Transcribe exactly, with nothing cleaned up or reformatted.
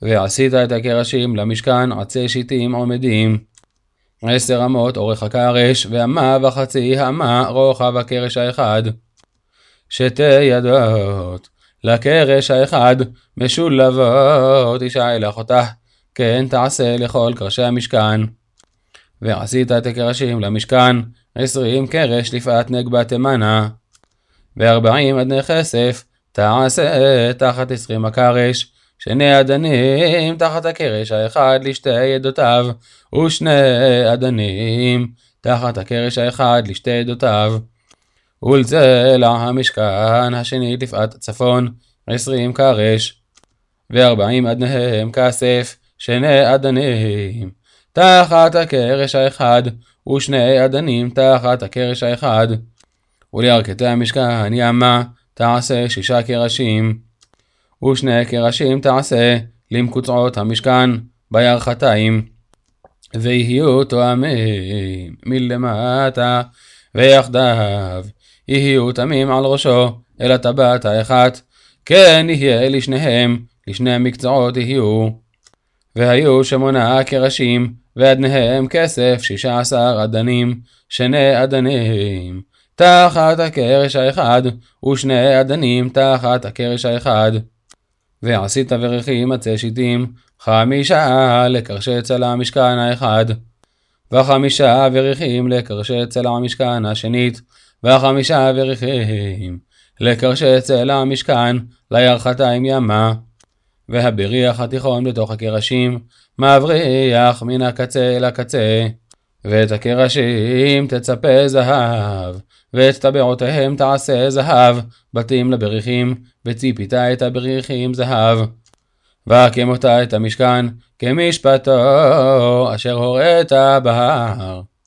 ועשית את הקרשים למשכן עצי שיטים עומדים. עשר אמות אורך הקרש, ואמה וחצי האמה רוחב הקרש האחד. שתי ידות לקרש האחד משולבות אישה אל אחותה, כן תעשה לכל קרשי המשכן. ועשית את הקרשים למשכן עשרים קרש לפאת נגבה תימנה, וארבעים אדני כסף תעשה תחת עשרים הקרש, שני אדנים תחת הקרש האחד לשתי ידותיו, ושני אדנים תחת הקרש האחד לשתי ידותיו. ולצלע המשכן השני לפאת צפון עשרים קרש, וארבעים אדניהם כסף, שני אדנים תחת הקרש האחד, ושני אדנים תחת הקרש האחד. ולירכתי המשכן ימה תעשה שישה קרשים, ושני קרשים תעשה למקוצעות המשכן בירכתיים, ויהיו תואמים מלמטה ויחדיו, יהיו תמים על ראשו אל הטבעת האחת, כן יהיה לשניהם, לשני המקצועות יהיו. והיו שמונה קרשים, ואדניהם כסף שישה עשר אדנים, שני אדנים תחת הקרש האחד, ושני אדנים תחת הקרש האחד. ועשית וריחים עצי שיטים חמישה לקרשי צלע המשכן האחד, וחמישה וריחים לקרשי צלע המשכן השנית, וחמישה וריחים לקרשי צלע המשכן לירכתיים ימה. והבריח התיכון בתוך הקרשים מבריח מן הקצה אל הקצה, ואת הקרשים תצפה זהב, ואת טבעותיהם תעשה זהב, בתים לבריחים, וציפית את הבריחים זהב. והקמות את המשכן כמשפטו אשר הורית בהר.